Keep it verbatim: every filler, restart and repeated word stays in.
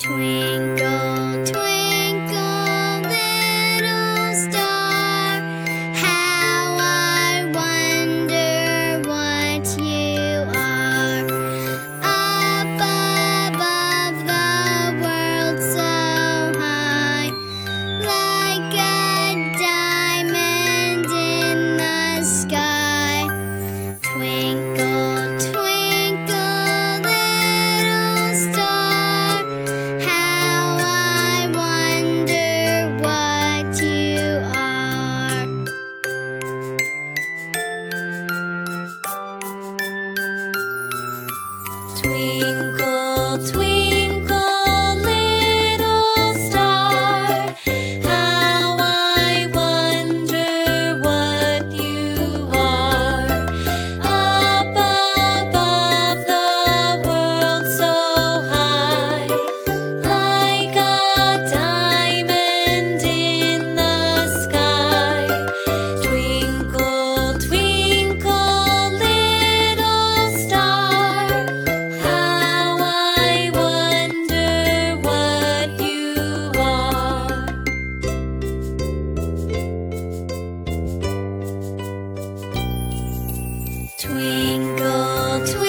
Twinkle, twinkle, little star, how I wonder what you are. Up above the world so high, like a diamond in the sky. Twinkle, twinkle, little star, how I wonder what you are. Twinkle, twinkle, little star, how I wonder what you are. Up above the world so high, like a diamond in the sky. Twinkle, twinkle, little star, how I wonder what you are. Twinkle, twinkle.